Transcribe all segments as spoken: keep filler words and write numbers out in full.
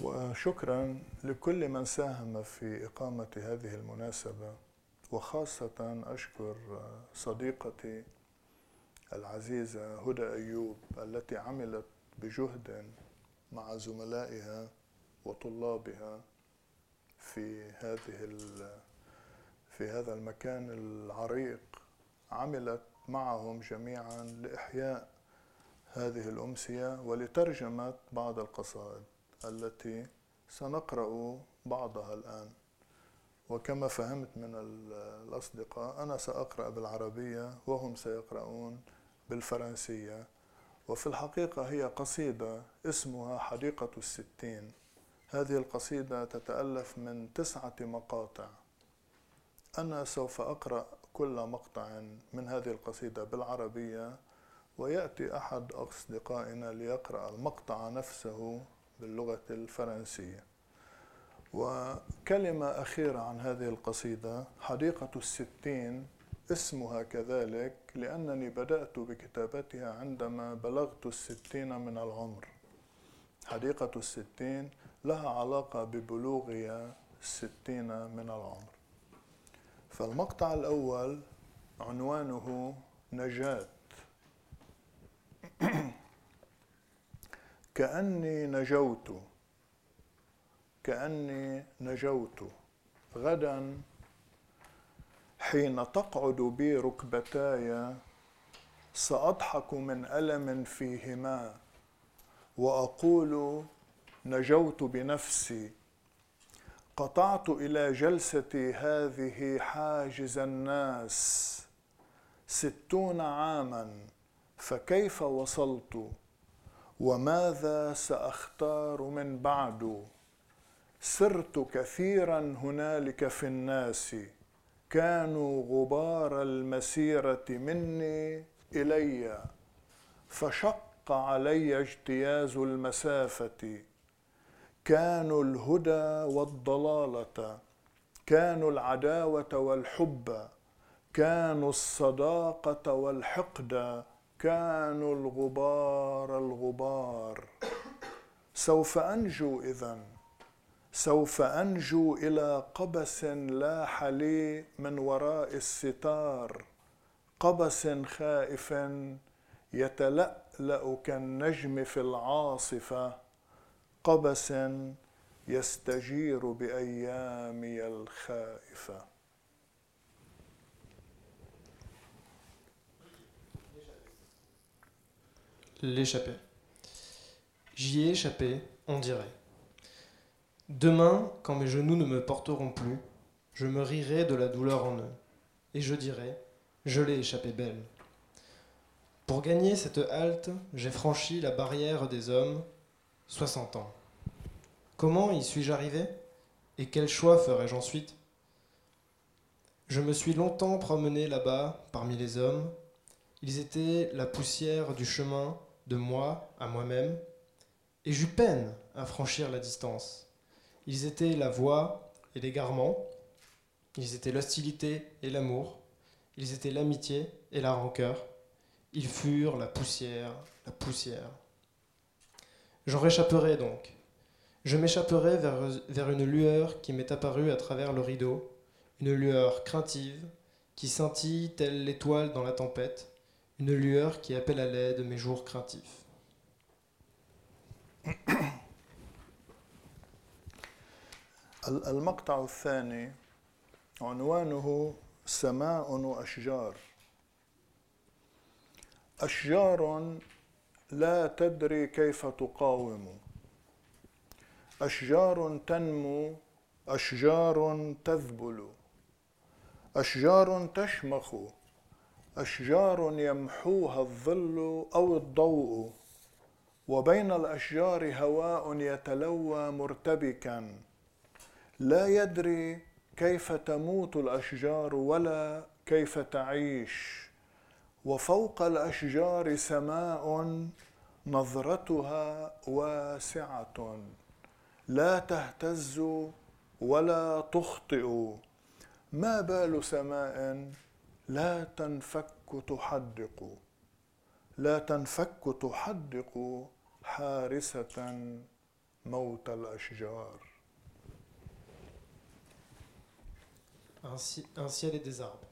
وشكرا لكل من ساهم في إقامة هذه المناسبة، وخاصة أشكر صديقتي العزيزة هدى أيوب التي عملت بجهد مع زملائها وطلابها في هذه في هذا المكان العريق. عملت معهم جميعا لإحياء هذه الأمسية ولترجمة بعض القصائد التي سنقرأ بعضها الآن. وكما فهمت من الأصدقاء أنا سأقرأ بالعربية وهم سيقرؤون بالفرنسية. وفي الحقيقة هي قصيدة اسمها حديقة الستين. هذه القصيدة تتألف من تسعة مقاطع. أنا سوف أقرأ كل مقطع من هذه القصيدة بالعربية، ويأتي أحد أصدقائنا ليقرأ المقطع نفسه باللغة الفرنسية. وكلمة أخيرة عن هذه القصيدة: حديقة الستين اسمها كذلك لأنني بدأت بكتابتها عندما بلغت الستين من العمر. حديقة الستين لها علاقة ببلوغي الستين من العمر. فالمقطع الأول عنوانه نجاة. كأني نجوت كأني نجوت غدا حين تقعد بي ركبتاي، سأضحك من ألم فيهما وأقول نجوت بنفسي. قطعت إلى جلستي هذه حاجز الناس ستون عاما، فكيف وصلت وماذا سأختار من بعد؟ سرت كثيرا هنالك في الناس، كانوا غبار المسيرة مني إلي، فشق علي اجتياز المسافة. كانوا الهدى والضلالة، كانوا العداوة والحب، كانوا الصداقة والحقد، كانوا الغبار الغبار. سوف أنجو إذن، سوف أنجو إلى قبس لاح لي من وراء الستار، قبس خائف يتلألأ كالنجم في العاصفة، قبس يستجير بأيامي الخائفة. L'échapper. J'y ai échappé, on dirait. Demain, quand mes genoux ne me porteront plus, je me rirai de la douleur en eux, et je dirai, je l'ai échappé belle. Pour gagner cette halte, j'ai franchi la barrière des hommes, soixante ans. Comment y suis-je arrivé? Et quel choix ferai-je ensuite? Je me suis longtemps promené là-bas, parmi les hommes. Ils étaient la poussière du chemin de moi à moi-même, et j'eus peine à franchir la distance. Ils étaient la voix et l'égarement, ils étaient l'hostilité et l'amour, ils étaient l'amitié et la rancœur, ils furent la poussière, la poussière. J'en réchapperai donc. Je m'échapperai vers, vers une lueur qui m'est apparue à travers le rideau, une lueur craintive qui scintille telle l'étoile dans la tempête, une lueur qui appelle à l'aide mes jours craintifs. المقطع الثاني عنوانه سماء وأشجار. أشجار لا تدري كيف تقاوم، أشجار تنمو، أشجار تذبل، أشجار تشمخ، أشجار يمحوها الظل أو الضوء، وبين الأشجار هواء يتلوى مرتبكا، لا يدري كيف تموت الأشجار ولا كيف تعيش. وفوق الأشجار سماء نظرتها واسعة، لا تهتز ولا تخطئ. ما بال سماء لا تنفك تحدق، لا تنفك تحدق حارسة موت الأشجار. Un, ci- un ciel et des arbres.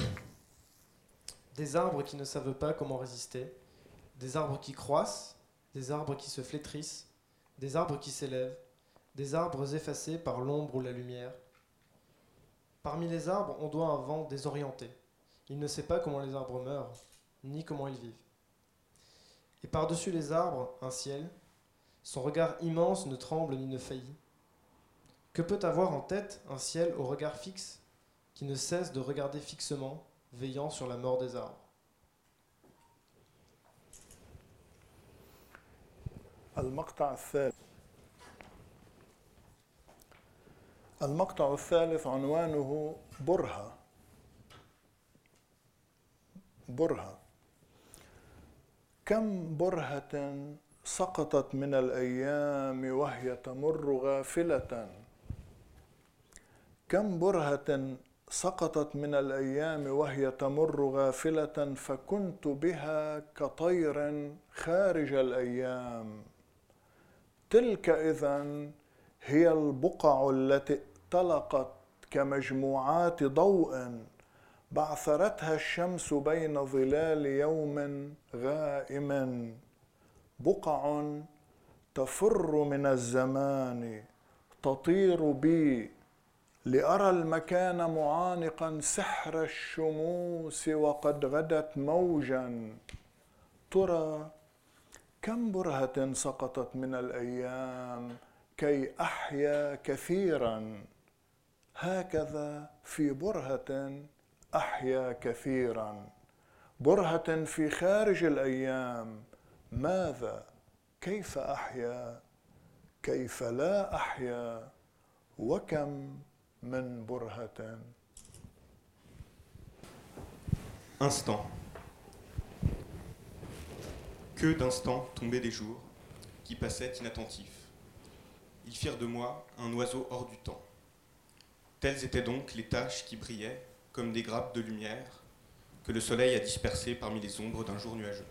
Des arbres qui ne savent pas comment résister, des arbres qui croissent, des arbres qui se flétrissent, des arbres qui s'élèvent, des arbres effacés par l'ombre ou la lumière. Parmi les arbres, on doit un vent désorienté. Il ne sait pas comment les arbres meurent, ni comment ils vivent. Et par-dessus les arbres, un ciel, son regard immense ne tremble ni ne faillit. Que peut avoir en tête un ciel au regard fixe, qui ne cesse de regarder fixement, veillant sur la mort des arbres? المقطع الثالث المقطع الثالث عنوانه برهة. برهة. كم برهة سقطت من الأيام وهي تمر غافلة. كم برهة سقطت من الأيام وهي تمر غافلة فكنت بها كطير خارج الأيام. تلك إذن هي البقع التي ائتلقت كمجموعات ضوء بعثرتها الشمس بين ظلال يوم غائم. بقع تفر من الزمان تطير بي لأرى المكان معانقا سحر الشموس وقد غدت موجا. ترى كم برهة سقطت من الأيام كي أحيا كثيرا. هكذا في برهة أحيا كثيرا. برهة في خارج الأيام. ماذا؟ كيف أحيا؟ كيف لا أحيا؟ وكم من برهة. Instant. Que d'instants tombaient des jours qui passaient inattentifs. Ils firent de moi un oiseau hors du temps. Telles étaient donc les taches qui brillaient comme des grappes de lumière que le soleil a dispersées parmi les ombres d'un jour nuageux.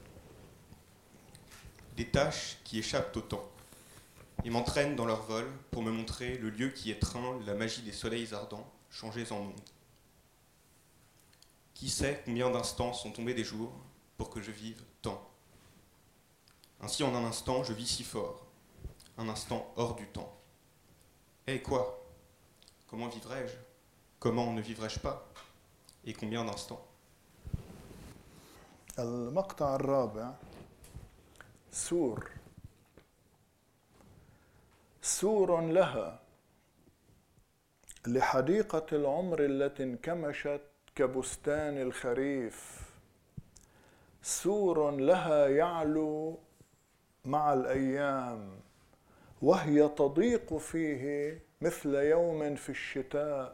Des taches qui échappent au temps et m'entraînent dans leur vol pour me montrer le lieu qui étreint la magie des soleils ardents changés en ondes. Qui sait combien d'instants sont tombés des jours pour que je vive tant. Ainsi en un instant je vis si fort, un instant hors du temps. Eh quoi? Comment vivrais-je? Comment ne vivrais-je pas? Et combien d'instants? المقطع الرابع سور. سور لها لحديقة العمر التي انكمشت كبستان الخريف. سور لها يعلو مع الأيام وهي تضيق فيه مثل يوم في الشتاء.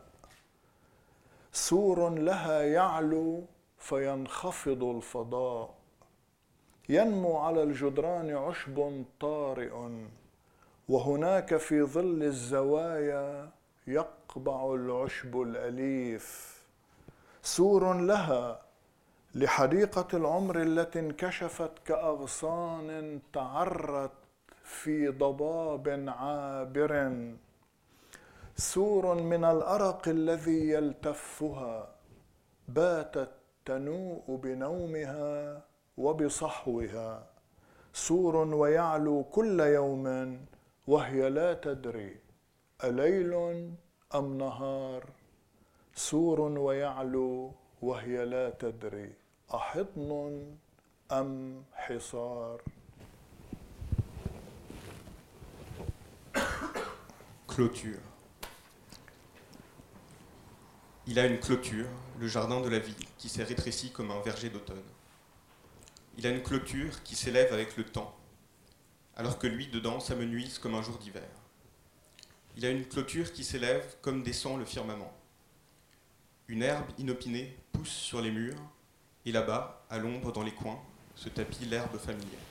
سور لها يعلو فينخفض الفضاء. ينمو على الجدران عشب طارئ وهناك في ظل الزوايا يقبع العشب الأليف. سور لها لحديقة العمر التي انكشفت كأغصان تعرت في ضباب عابر. سور من الأرق الذي يلتفها باتت تنوء بنومها وبصحوها. سور ويعلو كل يوم وهي لا تدري أليل أم نهار. سور ويعلو وهي لا تدري أحضن أم حصار. Clôture. Il a une clôture, le jardin de la vie, qui s'est rétréci comme un verger d'automne. Il a une clôture qui s'élève avec le temps, alors que lui, dedans, s'amenuise comme un jour d'hiver. Il a une clôture qui s'élève comme descend le firmament. Une herbe inopinée pousse sur les murs, et là-bas, à l'ombre dans les coins, se tapit l'herbe familière.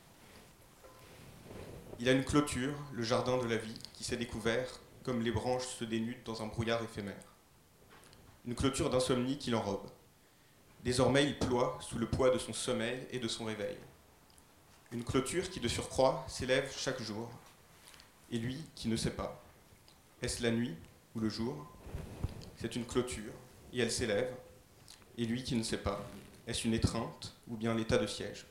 Il a une clôture, le jardin de la vie, qui s'est découvert comme les branches se dénudent dans un brouillard éphémère. Une clôture d'insomnie qui l'enrobe. Désormais, il ploie sous le poids de son sommeil et de son réveil. Une clôture qui, de surcroît, s'élève chaque jour et lui qui ne sait pas. Est-ce la nuit ou le jour? C'est une clôture, et elle s'élève, et lui qui ne sait pas. Est-ce une étreinte ou bien l'état de siège?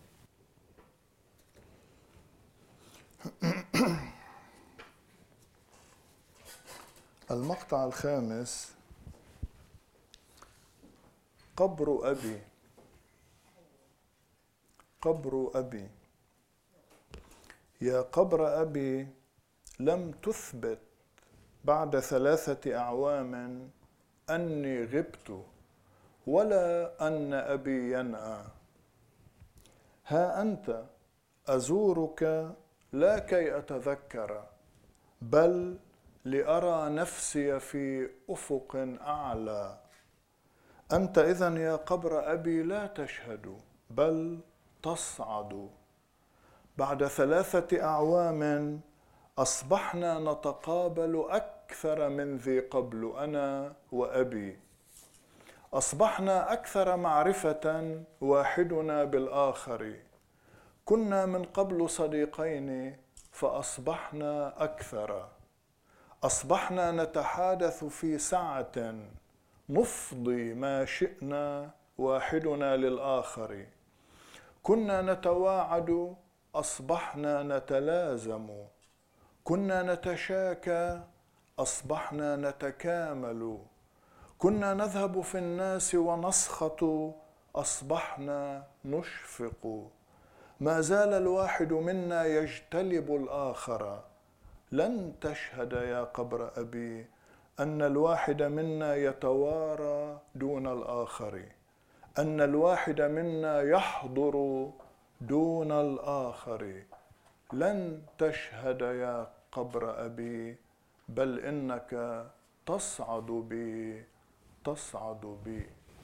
المقطع الخامس: قبر أبي. قبر أبي. يا قبر أبي، لم تثبت بعد ثلاثة أعوام أني غبت ولا أن أبي ينأى. ها أنت أزورك لا كي أتذكر، بل لأرى نفسي في أفق أعلى. أنت إذن يا قبر أبي لا تشهد، بل تصعد. بعد ثلاثة أعوام أصبحنا نتقابل أكثر من ذي قبل أنا وأبي. أصبحنا أكثر معرفة واحدنا بالآخر. كنا من قبل صديقين فأصبحنا أكثر. أصبحنا نتحادث في ساعة، نفضي ما شئنا واحدنا للآخر. كنا نتواعد، أصبحنا نتلازم. كنا نتشاكى، أصبحنا نتكامل. كنا نذهب في الناس ونسخط، أصبحنا نشفق. ما زال الواحد منا يجتلب الآخر. لن تشهد يا قبر أبي أن الواحد منا يتوارى دون الآخر، أن الواحد منا يحضر دون الآخر. لن تشهد يا قبر أبي، بل إنك تصعد بي، تصعد بي.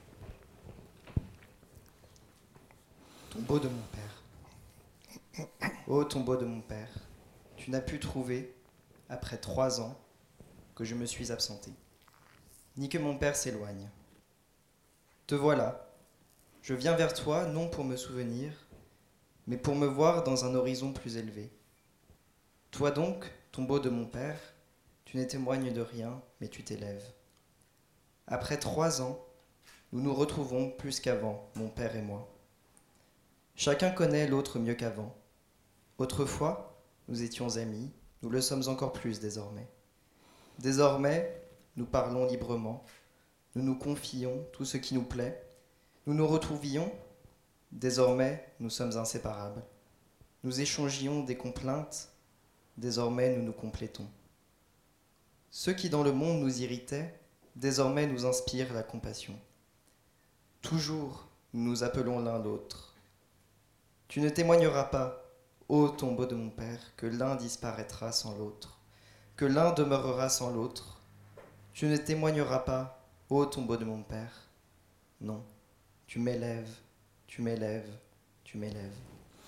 Tombeau de mon père. Ô tombeau de mon père, tu n'as pu trouver, après trois ans, que je me suis absenté, ni que mon père s'éloigne. Te voilà, je viens vers toi non pour me souvenir, mais pour me voir dans un horizon plus élevé. Toi donc, tombeau de mon père, tu ne témoignes de rien, mais tu t'élèves. Après trois ans, nous nous retrouvons plus qu'avant, mon père et moi. Chacun connaît l'autre mieux qu'avant. Autrefois, nous étions amis, nous le sommes encore plus désormais. Désormais, nous parlons librement, nous nous confions tout ce qui nous plaît, nous nous retrouvions. Désormais, nous sommes inséparables. Nous échangions des complaintes, désormais nous nous complétons. Ceux qui dans le monde nous irritaient, désormais nous inspirent la compassion. Toujours, nous nous appelons l'un l'autre. Tu ne témoigneras pas, ô tombeau de mon père, que l'un disparaîtra sans l'autre, que l'un demeurera sans l'autre. Tu ne témoigneras pas, ô tombeau de mon père. Non, tu m'élèves, tu m'élèves, tu m'élèves.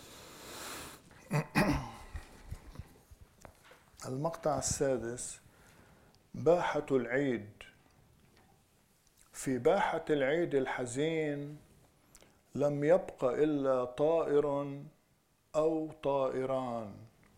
المقطع السادس: باحة العيد. في باحة العيد الحزين لم يبق إلا طائر أو طائران.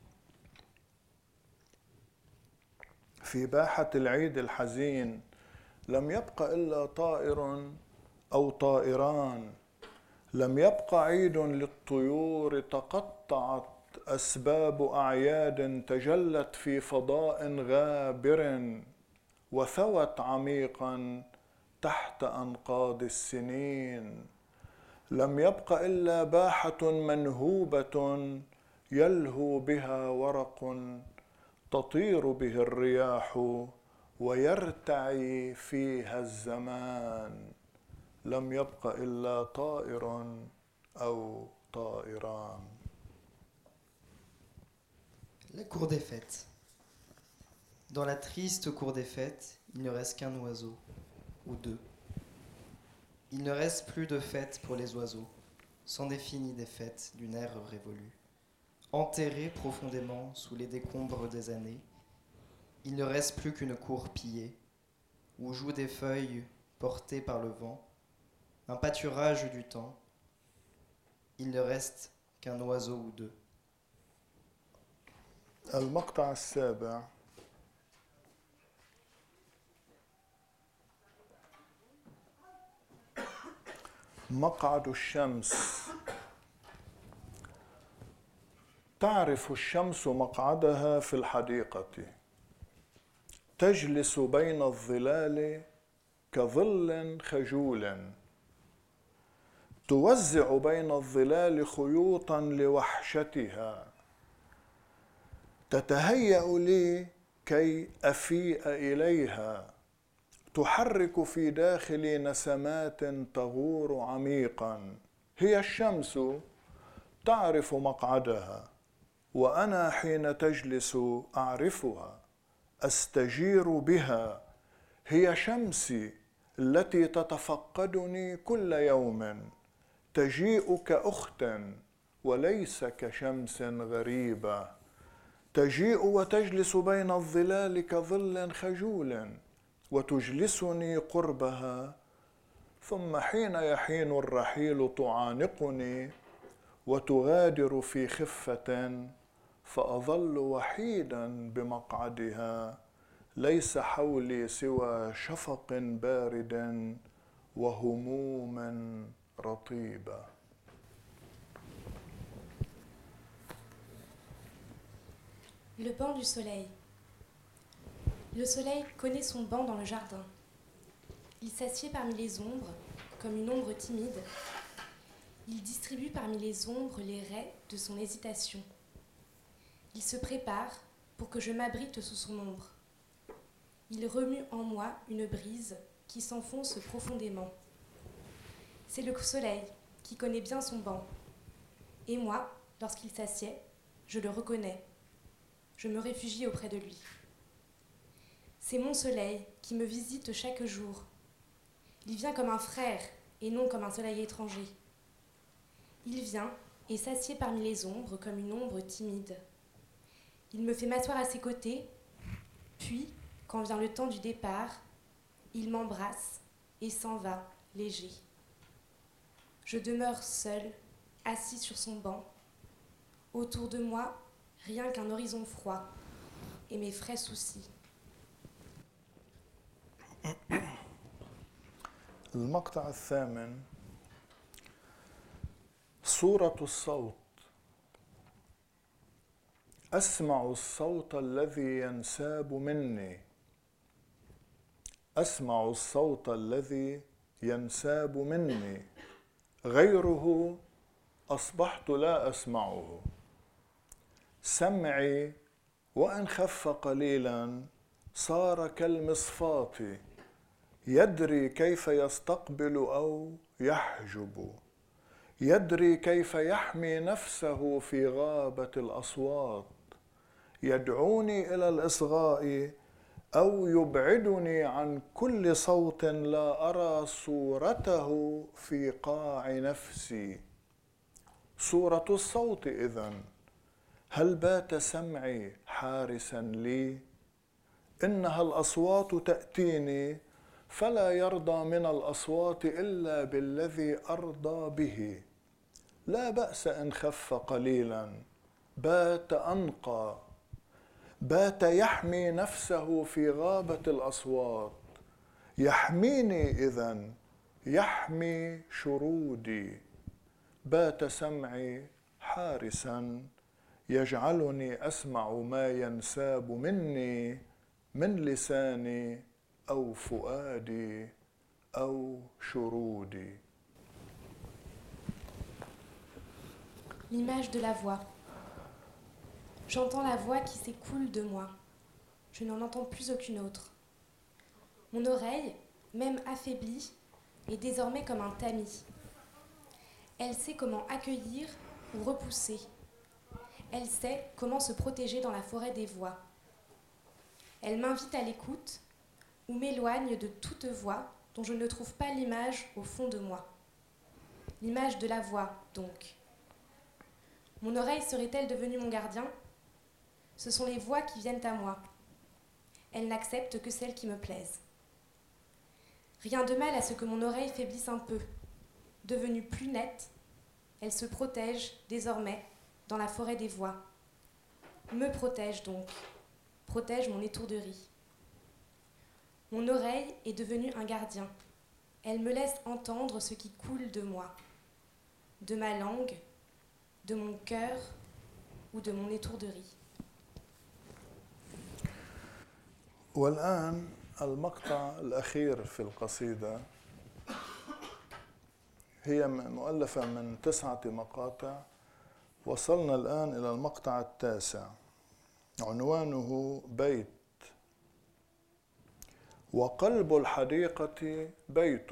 في باحة العيد الحزين لم يبق إلا طائر أو طائران. لم يبق عيد للطيور، تقطعت أسباب أعياد تجلت في فضاء غابر وثوت عميقا تحت أنقاض السنين. لم يبق إلا باحة منهوبة يلهو بها ورق تطير به الرياح ويرتعي فيها الزمان. لم يبق إلا طائر أو طائران. La cour des fêtes. Dans la triste cour des fêtes, il ne reste qu'un oiseau, ou deux. Il ne reste plus de fêtes pour les oiseaux, sans défini des fêtes d'une ère révolue. Enterrés profondément sous les décombres des années, il ne reste plus qu'une cour pillée, où jouent des feuilles portées par le vent, un pâturage du temps. Il ne reste qu'un oiseau ou deux. المقطع السابع: مقعد الشمس. تعرف الشمس مقعدها في الحديقة، تجلس بين الظلال كظل خجول، توزع بين الظلال خيوطا لوحشتها، تتهيأ لي كي أفيء إليها، تحرك في داخلي نسمات تغور عميقا. هي الشمس تعرف مقعدها، وأنا حين تجلس أعرفها، أستجير بها. هي شمسي التي تتفقدني كل يوم، تجيء كأخت وليس كشمس غريبة، تجيء وتجلس بين الظلال كظل خجول، وتجلسني قربها، ثم حين يحين الرحيل تعانقني وتغادر في خفة، فأظل وحيدا بمقعدها، ليس حولي سوى شفق بارد وهموم رطيبة. Le banc du soleil. Le soleil connaît son banc dans le jardin. Il s'assied parmi les ombres, comme une ombre timide. Il distribue parmi les ombres les raies de son hésitation. Il se prépare pour que je m'abrite sous son ombre. Il remue en moi une brise qui s'enfonce profondément. C'est le soleil qui connaît bien son banc. Et moi, lorsqu'il s'assied, je le reconnais. Je me réfugie auprès de lui. C'est mon soleil qui me visite chaque jour. Il vient comme un frère et non comme un soleil étranger. Il vient et s'assied parmi les ombres comme une ombre timide. Il me fait m'asseoir à ses côtés, puis, quand vient le temps du départ, il m'embrasse et s'en va, léger. Je demeure seule, assise sur son banc. Autour de moi, rien qu'un horizon froid et mes frais soucis. المقطع الثامن: صورة الصوت. أسمع الصوت الذي ينساب مني، أسمع الصوت الذي ينساب مني، غيره أصبحت لا أسمعه. سمعي وإن خف قليلا صار كالمصفاة، يدري كيف يستقبل أو يحجب، يدري كيف يحمي نفسه في غابة الأصوات، يدعوني إلى الإصغاء أو يبعدني عن كل صوت لا أرى صورته في قاع نفسي. صورة الصوت إذن، هل بات سمعي حارسا لي؟ إنها الأصوات تأتيني، فلا يرضى من الأصوات إلا بالذي أرضى به. لا بأس إن خف قليلا، بات أنقى، بات يحمي نفسه في غابة الأصوات. يحميني إذن، يحمي شرودي. بات سمعي حارسا، يجعلني أسمع ما ينساب مني من لساني أو فؤادي أو شرودي. L'image de la voix. J'entends la voix qui s'écoule de moi. Je n'en entends plus aucune autre. Mon oreille, même affaiblie, est désormais comme un tamis. Elle sait comment accueillir ou repousser. Elle sait comment se protéger dans la forêt des voix. Elle m'invite à l'écoute ou m'éloigne de toute voix dont je ne trouve pas l'image au fond de moi. L'image de la voix, donc. Mon oreille serait-elle devenue mon gardien ? Ce sont les voix qui viennent à moi. Elles n'acceptent que celles qui me plaisent. Rien de mal à ce que mon oreille faiblisse un peu. Devenue plus nette, elle se protège désormais dans la forêt des voix. Me protège donc, protège mon étourderie. Mon oreille est devenue un gardien. Elle me laisse entendre ce qui coule de moi, de ma langue, de mon cœur ou de mon étourderie. والآن المقطع الأخير في القصيدة هي مؤلفة من تسعة مقاطع. وصلنا الآن إلى المقطع التاسع، عنوانه بيت. وقلب الحديقة بيت،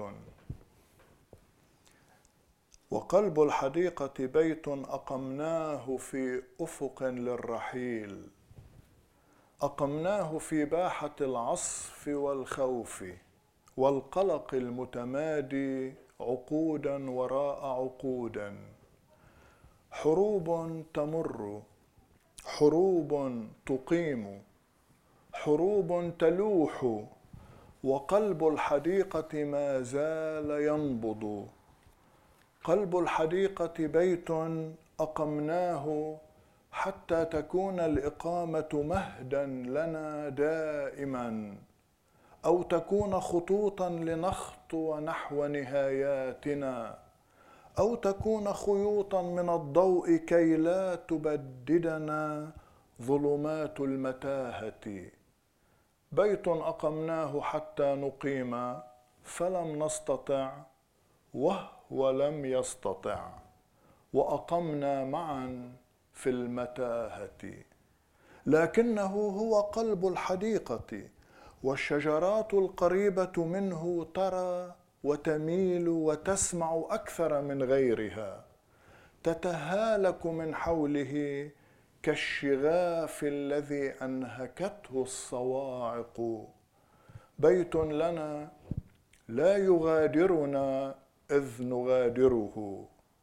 وقلب الحديقة بيت أقمناه في أفق للرحيل، أقمناه في باحة العصف والخوف والقلق المتمادي عقودا وراء عقود. حروب تمر، حروب تقيم، حروب تلوح، وقلب الحديقة ما زال ينبض. قلب الحديقة بيت أقمناه حتى تكون الإقامة مهدا لنا دائما، أو تكون خطوطا لنخطو نحو نهاياتنا، أو تكون خيوطا من الضوء كي لا تبددنا ظلمات المتاهة. بيت أقمناه حتى نقيم فلم نستطع وهو لم يستطع، وأقمنا معا في المتاهة. لكنه هو قلب الحديقة، والشجرات القريبة منه ترى وتميل وتسمع أكثر من غيرها، تتهالك من حوله كالشغاف الذي أنهكته الصواعق. بيت لنا لا يغادرنا إذ نغادره،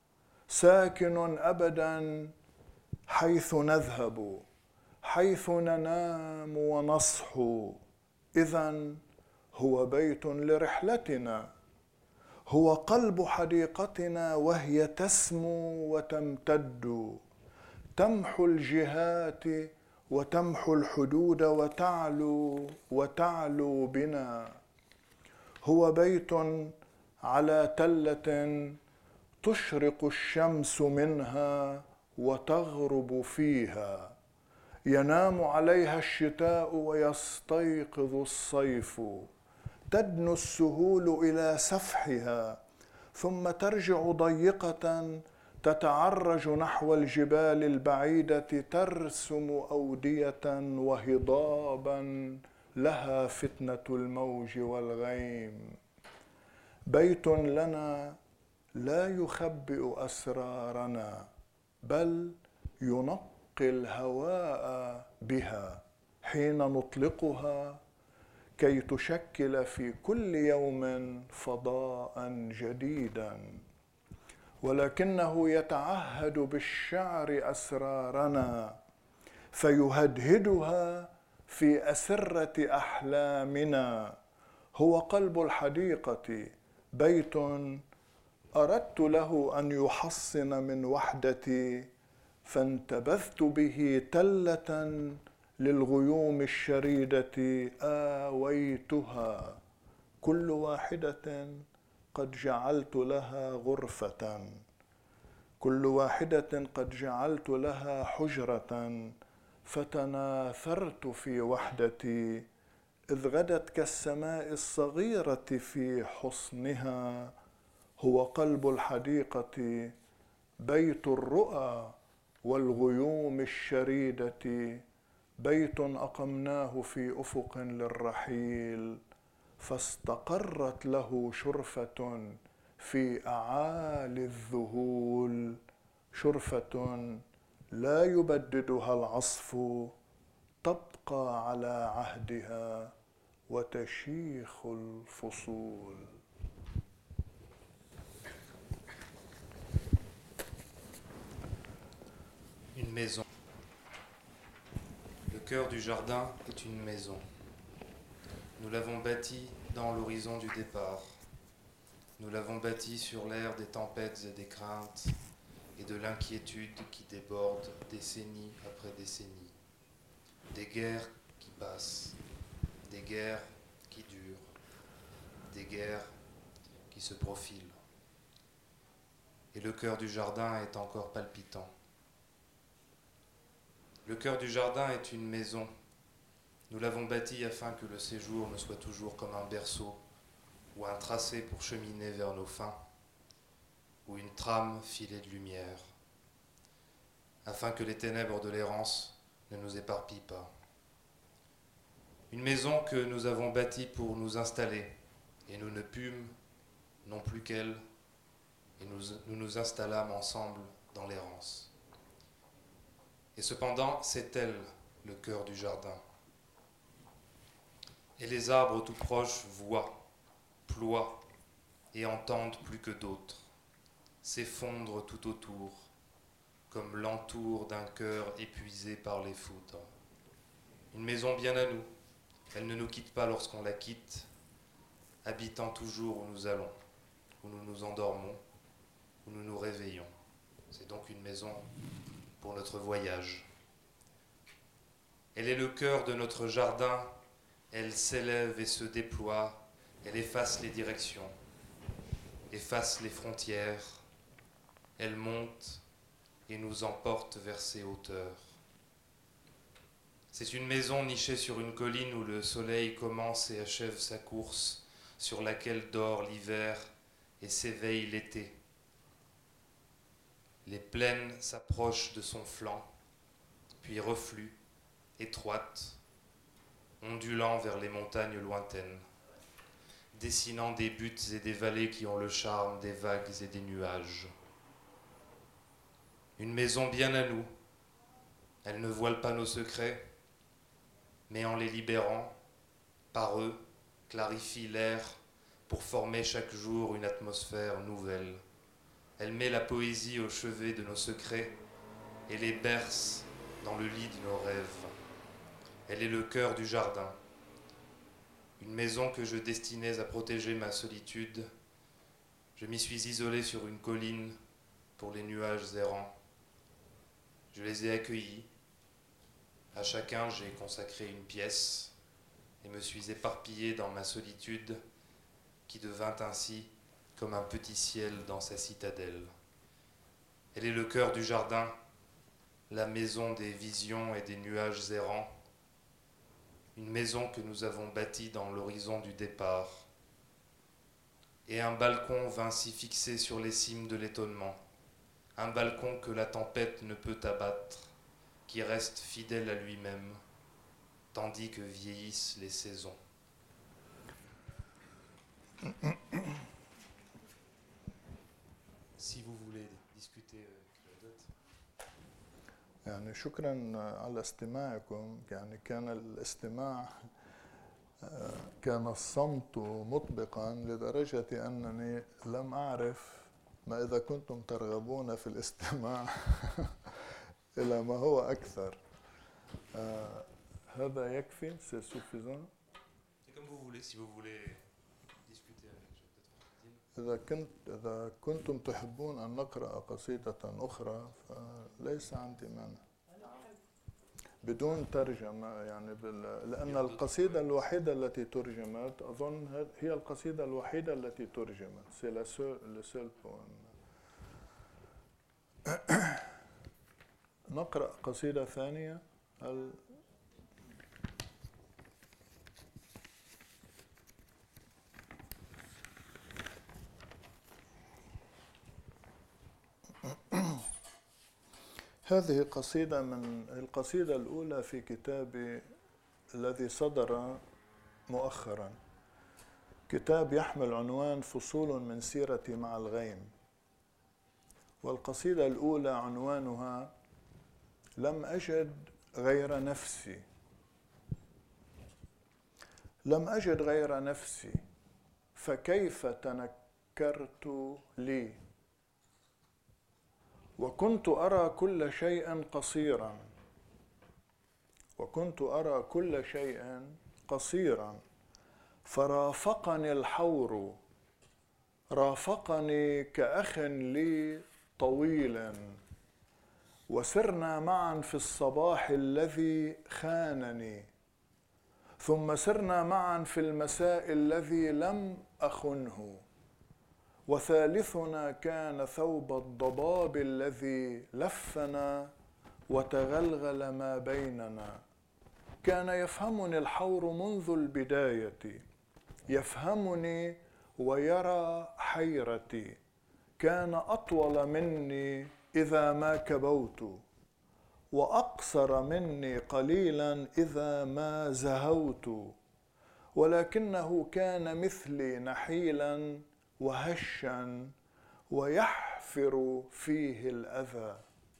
ساكن أبدا حيث نذهب، حيث ننام ونصحو. إذن هو بيت لرحلتنا، هو قلب حديقتنا وهي تسمو وتمتد، تمحو الجهات وتمحو الحدود وتعلو وتعلو بنا. هو بيت على تلة تشرق الشمس منها وتغرب فيها، ينام عليها الشتاء ويستيقظ الصيف، تدنو السهول إلى سفحها ثم ترجع ضيقة تتعرج نحو الجبال البعيدة، ترسم أودية وهضابا لها فتنة الموج والغيم. بيت لنا لا يخبئ أسرارنا، بل ينقي الهواء بها حين نطلقها كي تشكل في كل يوم فضاء جديدا. ولكنه يتعهد بالشعر أسرارنا فيهدهدها في أسرة أحلامنا. هو قلب الحديقة بيت أردت له أن يحصن من وحدتي، فانتبذت به تلة للغيوم الشريدة آويتها، كل واحدة قد جعلت لها غرفة، كل واحدة قد جعلت لها حجرة، فتناثرت في وحدتي إذ غدت كالسماء الصغيرة في حصنها. هو قلب الحديقة بيت الرؤى والغيوم الشريدة، بيت أقمناه في أفق للرحيل، فاستقرت له شرفة في أعالي الذهول، شرفة لا يبددها العصف، تبقى على عهدها وتشيخ الفصول. Une maison. Le cœur du jardin est une maison. Nous l'avons bâtie dans l'horizon du départ. Nous l'avons bâtie sur l'air des tempêtes et des craintes et de l'inquiétude qui déborde décennie après décennie. des guerres qui passent, des guerres qui durent, des guerres qui se profilent. Et le cœur du jardin est encore palpitant. Le cœur du jardin est une maison. Nous l'avons bâtie afin que le séjour ne soit toujours comme un berceau ou un tracé pour cheminer vers nos fins, ou une trame filée de lumière, afin que les ténèbres de l'errance ne nous éparpillent pas. Une maison que nous avons bâtie pour nous installer, et nous ne pûmes, non plus qu'elle, et nous, nous nous installâmes ensemble dans l'errance. Et cependant, c'est elle, le cœur du jardin. Et les arbres tout proches voient, ploient et entendent plus que d'autres, s'effondrent tout autour, comme l'entour d'un cœur épuisé par les foudres. Une maison bien à nous, elle ne nous quitte pas lorsqu'on la quitte, habitant toujours où nous allons, où nous nous endormons, où nous nous réveillons. C'est donc une maison pour notre voyage. Elle est le cœur de notre jardin, elle s'élève et se déploie, elle efface les directions, efface les frontières, elle monte et nous emporte vers ses hauteurs. C'est une maison nichée sur une colline où le soleil commence et achève sa course, sur laquelle dort l'hiver et s'éveille l'été. Les plaines s'approchent de son flanc, puis refluent, étroites, ondulant vers les montagnes lointaines, dessinant des buttes et des vallées qui ont le charme des vagues et des nuages. Une maison bien à nous, elle ne voile pas nos secrets, mais en les libérant, par eux, clarifie l'air pour former chaque jour une atmosphère nouvelle. Elle met la poésie au chevet de nos secrets et les berce dans le lit de nos rêves. Elle est le cœur du jardin. Une maison que je destinais à protéger ma solitude. Je m'y suis isolé sur une colline pour les nuages errants. Je les ai accueillis. À chacun, j'ai consacré une pièce et me suis éparpillé dans ma solitude qui devint ainsi comme un petit ciel dans sa citadelle. Elle est le cœur du jardin, la maison des visions et des nuages errants, une maison que nous avons bâtie dans l'horizon du départ, et un balcon vint s'y fixer sur les cimes de l'étonnement, un balcon que la tempête ne peut abattre, qui reste fidèle à lui-même, tandis que vieillissent les saisons. Si vous voulez discuter avec Claudette. يعني شكرا على استماعكم. يعني كان الاستماع كان الصمت مطبقا لدرجة أنني لم أعرف ما إذا كنتم ترغبون في الاستماع إلى ما هو أكثر. هذا يكفي. C'est suffisant. C'est comme vous voulez, si vous voulez discuter avec peut-être إذا كنت إذا كنتم تحبون أن نقرأ قصيدة أخرى فليس عندي مانع. بدون ترجمة يعني بال... لأن القصيدة الوحيدة التي ترجمت أظن هي القصيدة الوحيدة التي ترجمت. C'est la seule, le seul poème. نقرأ قصيدة ثانية. هل هذه قصيدة من القصيدة الأولى في كتابي الذي صدر مؤخرا، كتاب يحمل عنوان فصول من سيرتي مع الغيم. والقصيدة الأولى عنوانها لم أجد غير نفسي. لم أجد غير نفسي فكيف تنكرت لي، وكنت أرى كل شيء قصيرا وكنت أرى كل شيء قصيرا فرافقني الحور، رافقني كأخ لي طويل، وسرنا معا في الصباح الذي خانني، ثم سرنا معا في المساء الذي لم أخنه، وثالثنا كان ثوب الضباب الذي لفنا وتغلغل ما بيننا. كان يفهمني الحور منذ البداية، يفهمني ويرى حيرتي. كان أطول مني إذا ما كبوت، وأقصر مني قليلا إذا ما زهوت، ولكنه كان مثلي نحيلا وهشا ويحفر فيه الأذى.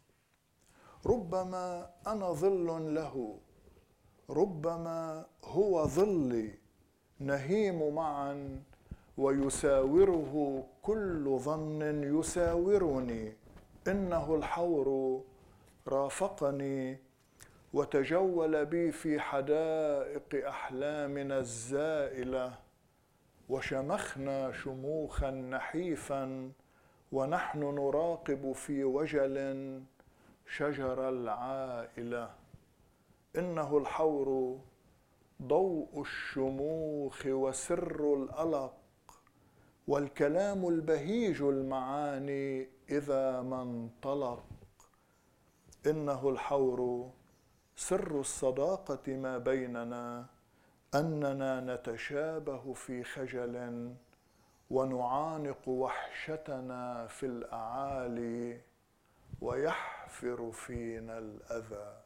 ربما أنا ظل له، ربما هو ظلي، نهيم معا ويساوره كل ظن يساورني. إنه الحور رافقني وتجول بي في حدائق أحلامنا الزائلة، وشمخنا شموخا نحيفا ونحن نراقب في وجل شجر العائلة. إنه الحور ضوء الشموخ وسر الألق، والكلام البهيج المعاني إذا ما انطلق. إنه الحور سر الصداقة ما بيننا، أننا نتشابه في خجل ونعانق وحشتنا في الأعالي، ويحفر فينا الأذى.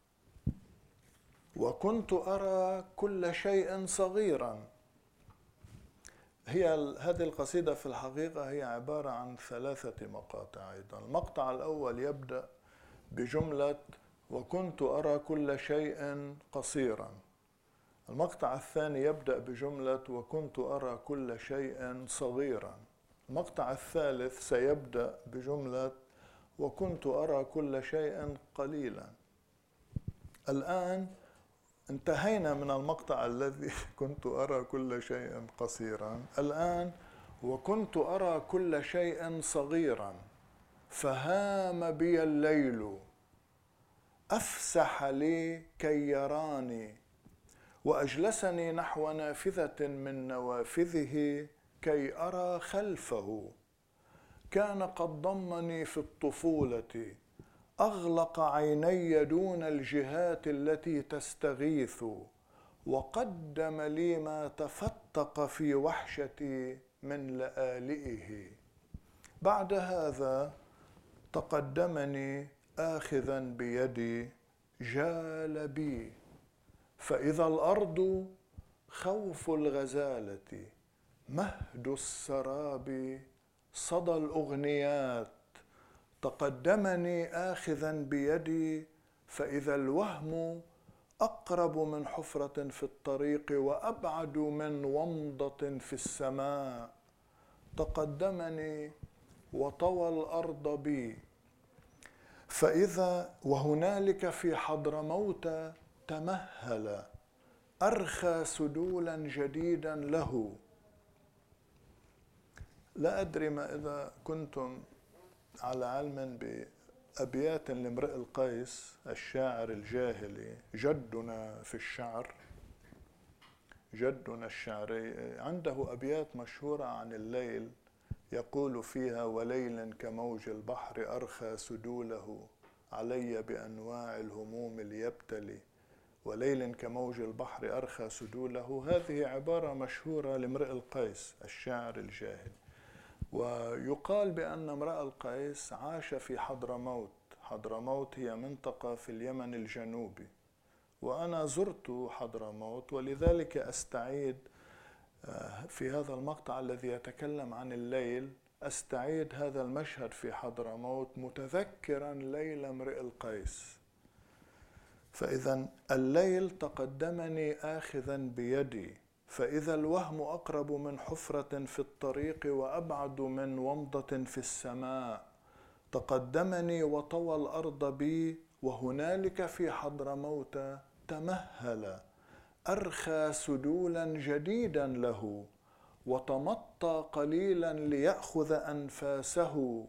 وكنت أرى كل شيء صغيرا. هي هذه القصيدة في الحقيقة هي عبارة عن ثلاثة مقاطع أيضا. المقطع الأول يبدأ بجملة وكنت أرى كل شيء قصيرا. المقطع الثاني يبدأ بجملة وكنت أرى كل شيء صغيرا. المقطع الثالث سيبدأ بجملة وكنت أرى كل شيء قليلا. الآن انتهينا من المقطع الذي كنت أرى كل شيء قصيرا. الآن وكنت أرى كل شيء صغيرا، فهام بي الليل أفسح لي كي يراني، وأجلسني نحو نافذة من نوافذه كي أرى خلفه. كان قد ضمني في الطفولة، أغلق عيني دون الجهات التي تستغيث، وقدم لي ما تفتق في وحشتي من لآلئه. بعد هذا تقدمني آخذا بيدي جال بي، فإذا الأرض خوف الغزالة، مهد السراب، صدى الأغنيات. تقدمني آخذا بيدي، فإذا الوهم أقرب من حفرة في الطريق وأبعد من ومضة في السماء. تقدمني وطوى الأرض بي، فإذا وهنالك في حضرموت تمهل، أرخى سدولا جديدا له. لا أدري ما إذا كنتم على علم بأبيات لامرئ القيس الشاعر الجاهلي، جدنا في الشعر، جدنا الشعري، عنده أبيات مشهورة عن الليل يقول فيها وليل كموج البحر أرخى سدوله علي بأنواع الهموم ليبتلي. وليل كموج البحر أرخى سدوله، هذه عبارة مشهورة لامرئ القيس الشاعر الجاهلي. ويقال بأن امرأ القيس عاش في حضرموت. حضرموت هي منطقة في اليمن الجنوبي، وأنا زرت حضرموت، ولذلك أستعيد في هذا المقطع الذي يتكلم عن الليل، أستعيد هذا المشهد في حضرموت متذكرا ليل امرئ القيس. فإذا الليل تقدمني آخذا بيدي، فإذا الوهم أقرب من حفرة في الطريق وأبعد من ومضة في السماء. تقدمني وطوى الأرض بي، وهنالك في حضرموت تمهل، أرخى سدولا جديدا له، وتمطى قليلا ليأخذ أنفاسه.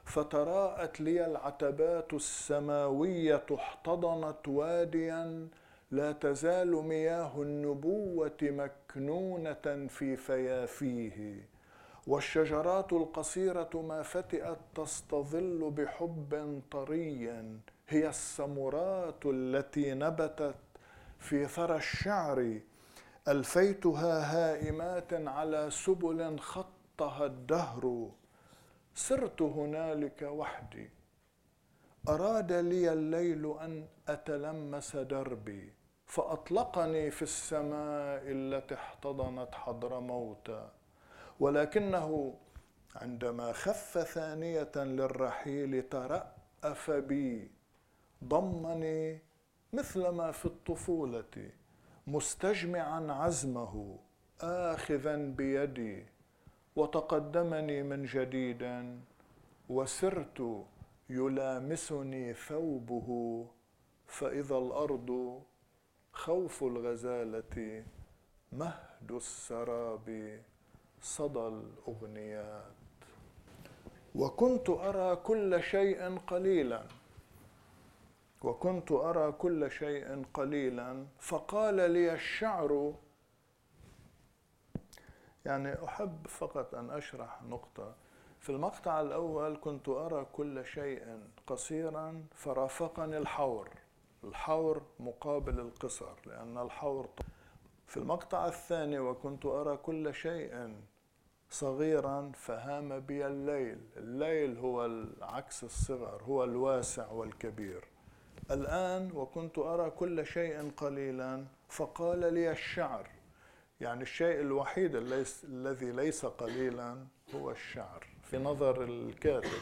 فتراءت لي العتبات السماوية احتضنت واديا لا تزال مياه النبوة مكنونة في فيافيه، والشجرات القصيرة ما فتئت تستظل بحب طري، هي السمرات التي نبتت في ثرى الشعر، ألفيتها هائمات على سبل خطها الدهر، سرت هنالك وحدي، أراد لي الليل أن أتلمس دربي، فأطلقني في السماء التي احتضنت حضرموت، ولكنه عندما خف ثانية للرحيل ترأف بي، ضمني مثلما في الطفولة مستجمعا عزمه آخذا بيدي، وتقدمني من جديد، وسرت يلامسني ثوبه، فإذا الأرض خوف الغزالة مهد السراب صدى الأغنيات. وكنت أرى كل شيء قليلا وكنت أرى كل شيء قليلا فقال لي الشعر، يعني أحب فقط أن أشرح نقطة. في المقطع الأول كنت أرى كل شيء قصيرا فرافقني الحور، الحور مقابل القصر لأن الحور. في المقطع الثاني وكنت أرى كل شيء صغيرا فهام بي الليل، الليل هو العكس الصغر، هو الواسع والكبير. الآن وكنت أرى كل شيء قليلا فقال لي الشعر، يعني الشيء الوحيد الليس الذي ليس قليلا هو الشعر في نظر الكاتب.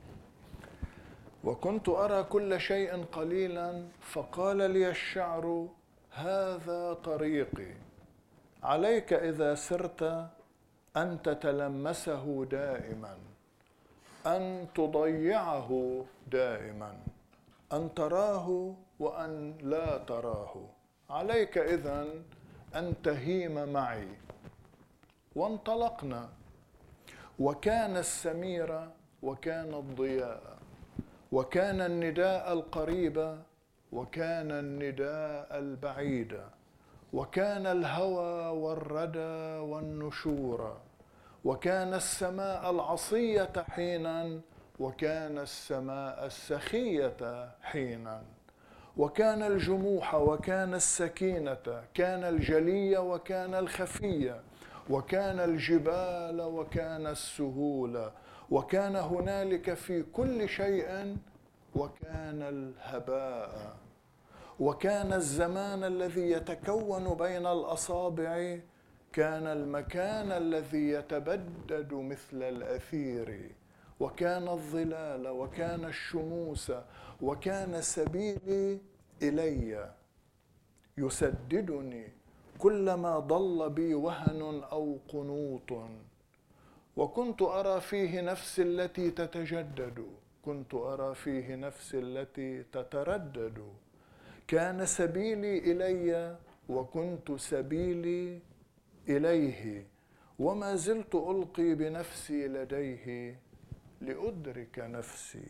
وكنت أرى كل شيء قليلا فقال لي الشعر هذا طريقي، عليك إذا سرت أن تتلمسه دائما، أن تضيعه دائما، أن تراه وأن لا تراه، عليك إذن أن تهيم معي. وانطلقنا، وكان السمير وكان الضياء، وكان النداء القريب وكان النداء البعيد، وكان الهوى والردى والنشور، وكان السماء العصية حينا وكان السماء السخية حينا، وكان الجموح وكان السكينة، كان الجلي وكان الخفي، وكان الجبال وكان السهول، وكان هنالك في كل شيء، وكان الهباء، وكان الزمان الذي يتكون بين الأصابع، كان المكان الذي يتبدد مثل الأثير، وكان الظلال وكان الشموس، وكان سبيلي إلي يسددني كلما ضل بي وهن أو قنوط. وكنت أرى فيه نفسي التي تتجدد، كنت أرى فيه نفسي التي تتردد، كان سبيلي إلي وكنت سبيلي إليه، وما زلت ألقي بنفسي لديه لأدرك نفسي.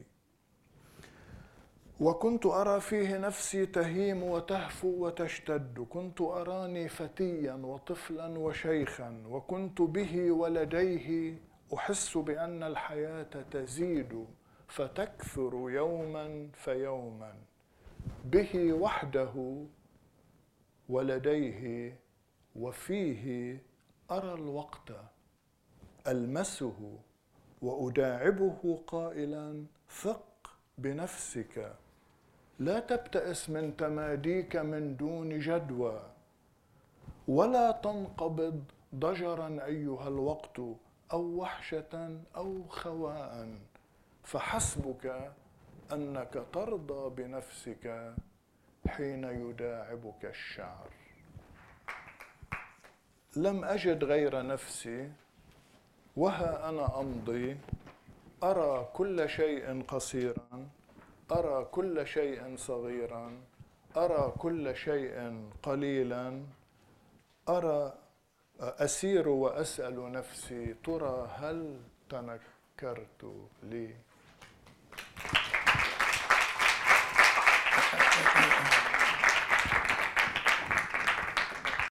وكنت أرى فيه نفسي تهيم وتهفو وتشتد، كنت أراني فتيا وطفلا وشيخا، وكنت به ولديه أحس بأن الحياة تزيد فتكثر يوما فيوما، به وحده ولديه، وفيه أرى الوقت ألمسه وأداعبه قائلا ثق بنفسك، لا تبتئس من تماديك من دون جدوى، ولا تنقبض ضجرا أيها الوقت أو وحشة أو خواء، فحسبك أنك ترضى بنفسك حين يداعبك الشعر. لم أجد غير نفسي، وها أنا أمضي أرى كل شيء قصيرا، أرى كل شيء صغيرا، أرى كل شيء قليلا، أرى أسير وأسأل نفسي ترى هل تنكرت لي؟